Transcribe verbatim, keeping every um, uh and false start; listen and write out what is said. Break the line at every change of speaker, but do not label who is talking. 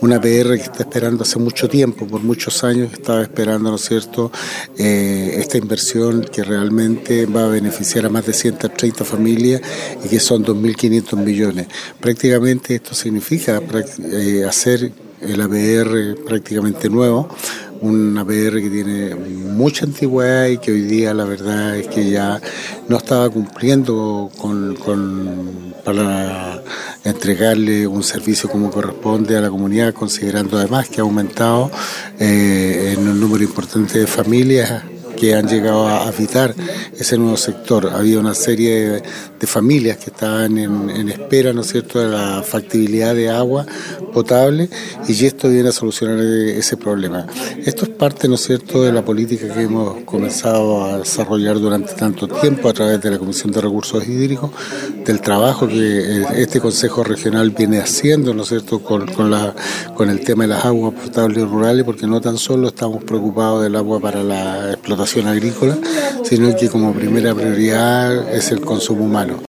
una P R que está esperando hace mucho tiempo, por muchos años estaba esperando, ¿no es cierto?, eh, esta inversión que realmente va a beneficiar a más de ciento treinta familias y que son dos mil quinientos millones. Prácticamente esto significa eh, hacer el A P R prácticamente nuevo, un A P R que tiene mucha antigüedad y que hoy día la verdad es que ya no estaba cumpliendo con, con para entregarle un servicio como corresponde a la comunidad, considerando además que ha aumentado eh, en un número importante de familias que han llegado a habitar ese nuevo sector. Había una serie de, de familias que estaban en, en espera, ¿no es cierto?, de la factibilidad de agua potable, y esto viene a solucionar ese problema. Esto es parte, ¿no es cierto?, de la política que hemos comenzado a desarrollar durante tanto tiempo a través de la Comisión de Recursos Hídricos, del trabajo que este Consejo Regional viene haciendo, ¿no es cierto?, con, con, la, con el tema de las aguas potables rurales, porque no tan solo estamos preocupados del agua para la explotación agrícola, sino que como primera prioridad es el consumo humano.